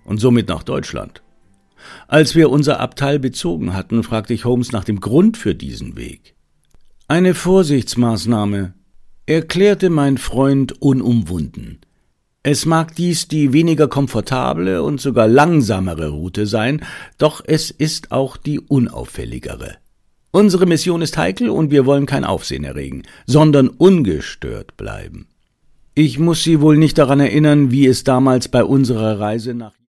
und somit nach Deutschland. Als wir unser Abteil bezogen hatten, fragte ich Holmes nach dem Grund für diesen Weg. »Eine Vorsichtsmaßnahme«, erklärte mein Freund unumwunden. »Es mag dies die weniger komfortable und sogar langsamere Route sein, doch es ist auch die unauffälligere. Unsere Mission ist heikel und wir wollen kein Aufsehen erregen, sondern ungestört bleiben. Ich muss Sie wohl nicht daran erinnern, wie es damals bei unserer Reise nach